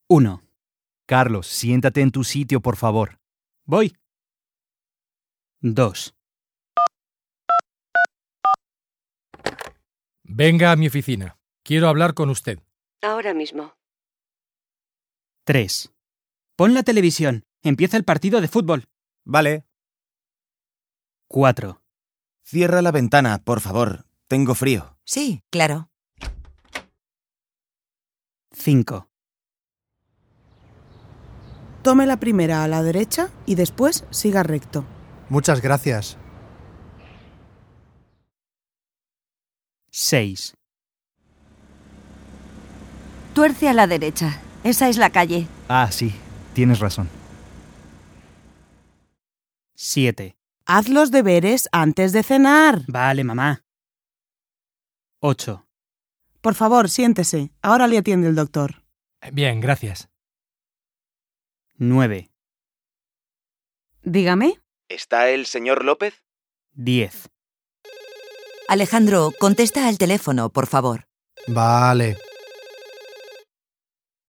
1. Carlos, siéntate en tu sitio, por favor. Voy. 2. Venga a mi oficina. Quiero hablar con usted. Ahora mismo. 3. Pon la televisión. Empieza el partido de fútbol. Vale. 4. Cierra la ventana, por favor. Tengo frío. Sí, claro. 5. Tome la primera a la derecha y después siga recto. Muchas gracias. 6. Tuerce a la derecha. Esa es la calle. Ah, sí, tienes razón. 7. Haz los deberes antes de cenar. Vale, mamá. 8. Por favor, siéntese. Ahora le atiende el doctor. Bien, gracias. 9. Dígame. ¿Está el señor López? 10. Alejandro, contesta al teléfono, por favor. Vale.